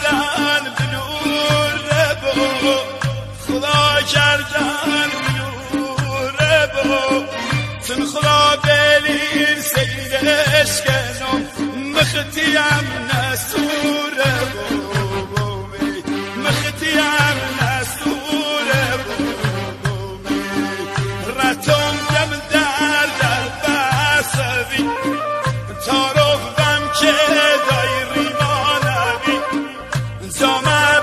کردن بنور با خدا کردن بنور با تن خدا بلیر سیر اشکنم مختیم نسور با مختیم نسور با رتم دم در بسوی تعارف بم که دایری مانوی زمان